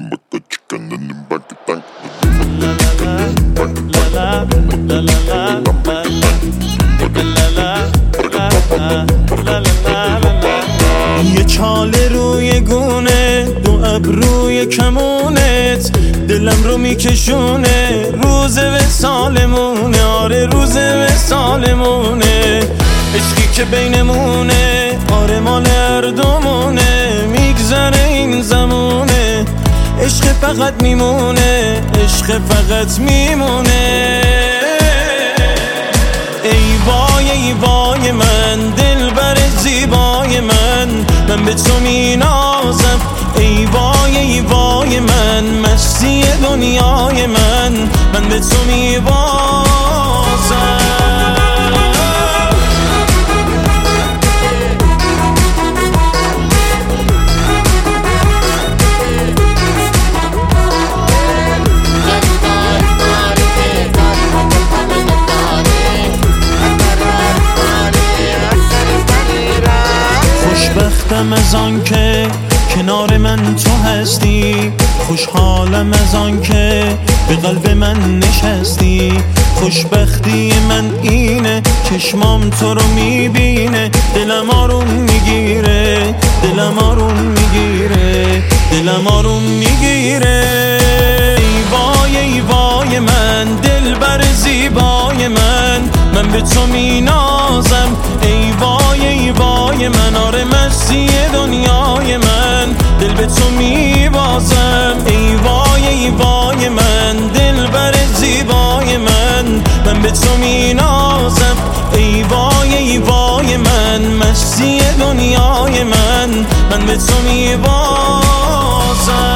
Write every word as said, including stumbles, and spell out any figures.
یه چاله روی گونه، دو ابروی کمونت، دلم رو میکشونه، روز وصالمونه، آره روز وصالمونه، عشقی که بینمونه، آره مال هر دومونه، میگذره این زمونه، عشق فقط میمونه، عشق فقط میمونه. ای وای ای وای من، دلبر زیبای من، من به تو مینازم. ای وای ای وای من، مستی دنیای من، من به تو میبازم. خوشبختم از آن که کنار من تو هستی، خوشحالم از آن که به قلب من نشستی. خوشبختی من اینه چشمام تو رو میبینه، دلم آروم میگیره، دلم آروم میگیره، دلم آروم میگیره. ای وای ای وای من، دلبر زیبای من، من به تو مینازم. ای وای ای وای من، آره مستی دنیای من، دل به تو میبازم. ای وای ای وای من، دلبر زیبای من، من به تو مینازم. ای وای ای وای من، مستی دنیای من، من به تو میبازم.